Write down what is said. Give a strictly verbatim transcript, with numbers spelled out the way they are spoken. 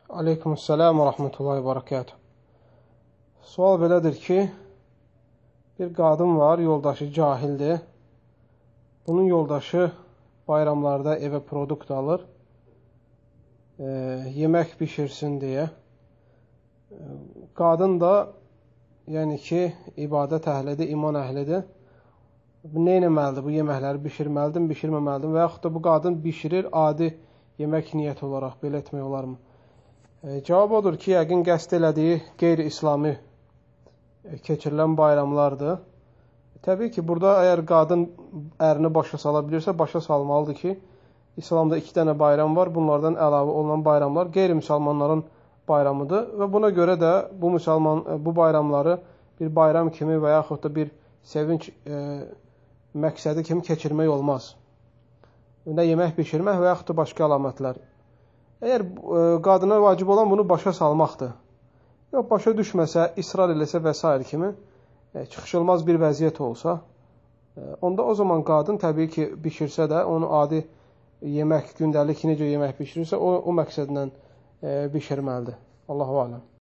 Aleykümselam və rəhmətullahi və barakatuh. Sual belədir ki, bir qadın var, yoldaşı cahildir. Bunun yoldaşı bayramlarda evə produkt alır, e, yemək bişirsin deyə. E, qadın da, yəni ki, ibadət əhlidir, iman əhlidir. Nə etməlidir? Bu yeməkləri bişirməlidir, bişirməməlidir və yaxud da bu qadın bişirir adi yemək niyyəti olaraq, belə etmək olarmı? E, cavab odur ki, yəqin qəsd elədiyi qeyri-İslami e, keçirilən bayramlardır. Təbii ki, burada əgər qadın ərini başa sala bilirsə, başa salmalıdır ki, İslamda iki dənə bayram var, bunlardan əlavə olunan bayramlar qeyri-müsəlmanların bayramıdır və buna görə də bu, müsəlman, bu bayramları bir bayram kimi və yaxud da bir sevinç e, məqsədi kimi keçirmək olmaz. Nə yemək bişirmək və yaxud da başqa əlamətlər. Əgər e, qadına vacib olan bunu başa salmaqdır, yox, başa düşməsə, israr eləsə və s. kimi e, çıxışılmaz bir vəziyyət olsa, e, onda o zaman qadın təbii ki, bişirsə də onu adi yemək, gündəlik necə yemək bişirirsə, o, o məqsədlə e, bişirməlidir. Allahu aləm.